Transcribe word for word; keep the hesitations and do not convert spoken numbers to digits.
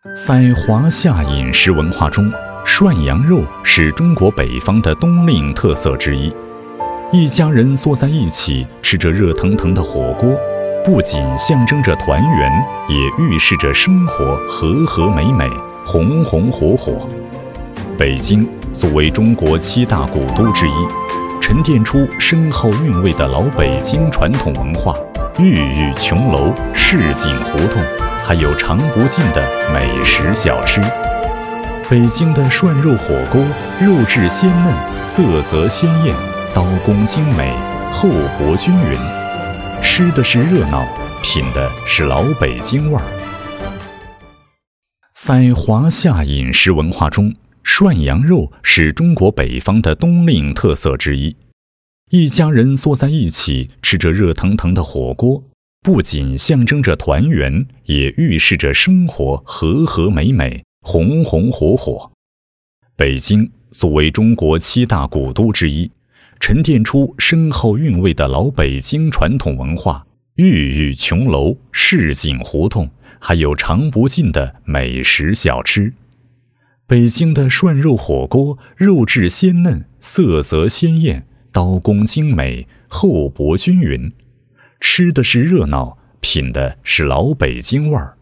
在华夏饮食文化中，涮羊肉是中国北方的冬令特色之一。一家人坐在一起吃着热腾腾的火锅，不仅象征着团圆，也预示着生活和和美美、红红火火。北京作为中国七大古都之一，沉淀出深厚韵味的老北京传统文化，玉宇琼楼、市井胡同，还有尝不尽的美食小吃。北京的涮肉火锅，肉质鲜嫩，色泽鲜艳，刀工精美，厚薄均匀，吃的是热闹，品的是老北京味儿。在华夏饮食文化中，涮羊肉是中国北方的冬令特色之一。一家人坐在一起吃着热腾腾的火锅，不仅象征着团圆，也预示着生活和和美美、红红火火。北京作为中国七大古都之一，沉淀出深厚韵味的老北京传统文化，玉宇琼楼、市井胡同，还有尝不尽的美食小吃。北京的涮肉火锅，肉质鲜嫩，色泽鲜艳，刀工精美，厚薄均匀，吃的是热闹，品的是老北京味儿。